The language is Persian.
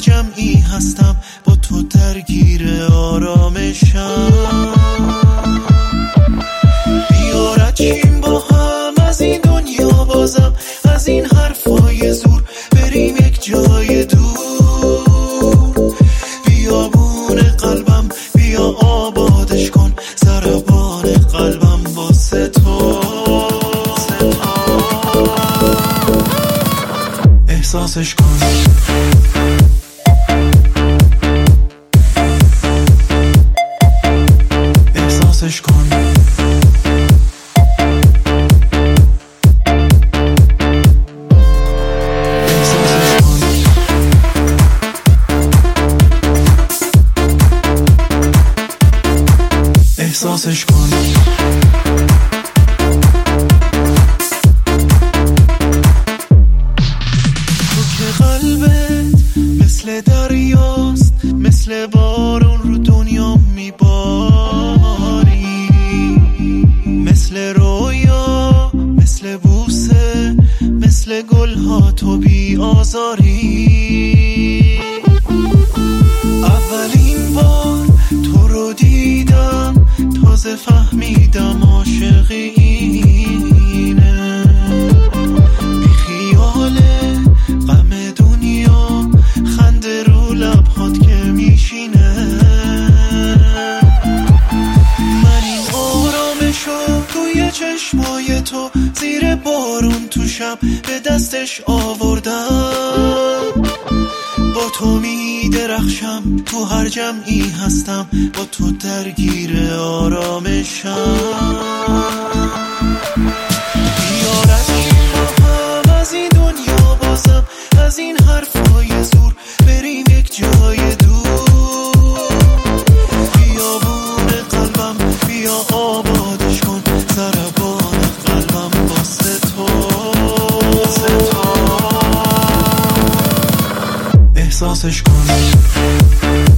جمعی هستم با تو درگیر آرامشم. بیا رد شیم با هم از این دنیا بازم، از این حرفای زور بریم یک جای دور. بیابون قلبم بیا آبادش کن، ضربان قلبم واسه تو. احساسش کن، احساسش کن، احساسش کن. تو که قلبت مثل دریاست، مثل بارون رو دنیا میباری، مثل رویا، مثل بوسه، مثل گلها تو بی آزاری. اولین بار تو رو دیدم تازه فهمیدم عاشقی اینه، بی خیاله غم دنیا، خنده رو لبهات که میشینه. من این آرامشو توی چشمای تو زیر بارون تو شب به دستش آوردم. با تو می درخشم، تو هر جمعی هستم با تو درگیر آرامشم. بیا رد شیم با هم از این دنیا بازم، از این حرفای زور بریم یک جای دور. بیابون قلبم بیا آبادش کن، ضربان قلبم واسه تو. احساسش کن.